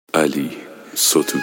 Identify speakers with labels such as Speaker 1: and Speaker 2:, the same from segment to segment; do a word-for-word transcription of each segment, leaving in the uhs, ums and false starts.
Speaker 1: علی ستوده.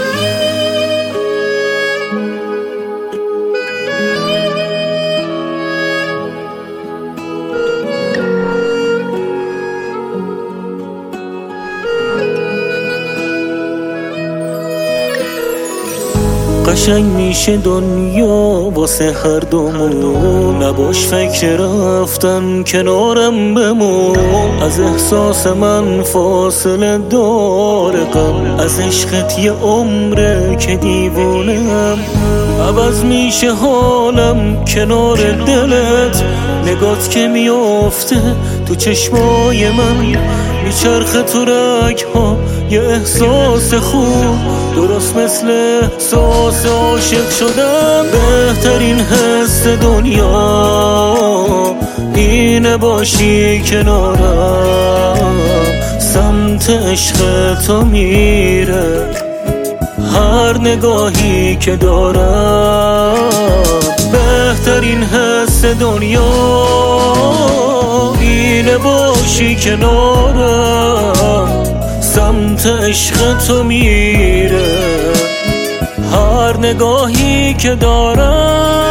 Speaker 2: قشنگ میشه دنیا واسه هر دومون، نباش فکر رفتن کنارم بمون. از احساس من فاصله داره غم، از عشقت یه عمره که دیوونم. عوض میشه حالم کنار دلت، نگات که میافته تو چشمای من. میچرخه تو رگ ها یه احساس خوب، درست مثل احساس عاشق شدن. بهترین حس دنیا اینه باشی کنارم، سمت عشق تو میره هر نگاهی که دارم. بهترین حس دنیا اینه باشی کنارم، سمت عشق تو میره هر نگاهی که دارم.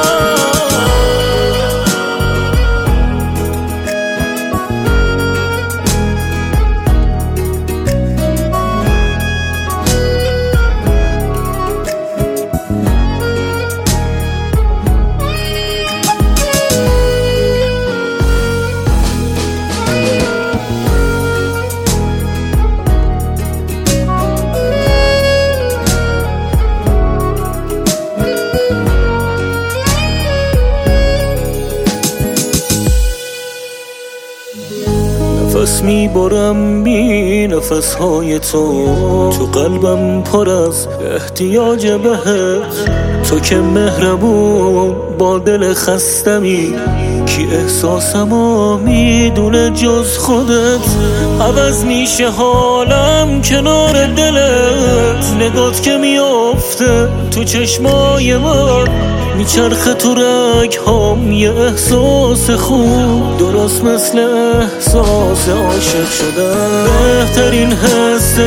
Speaker 2: نفس میبرم بی نفس های تو، تو قلبم پر از احتیاج بهت. تو که مهربون با دل خستمی، کی احساسمو میدونه جز خودت. عوض میشه حالم کنار دلت، نگات که میافته تو چشمای من. میچرخه تو رگ هام یه احساس خوب، درست مثل احساس عاشق شدن. بهترین حس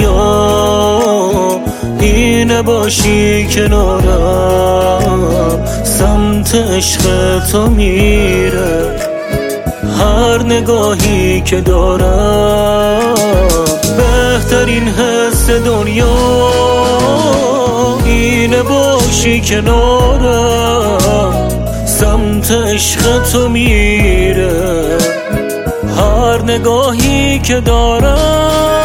Speaker 2: دنیا اینه باشی کنارم، سمت عشق تو میره هر نگاهی که دارم. بهترین حس دنیا اینه باشی کنارم، سمت عشق تو میره هر نگاهی که دارم.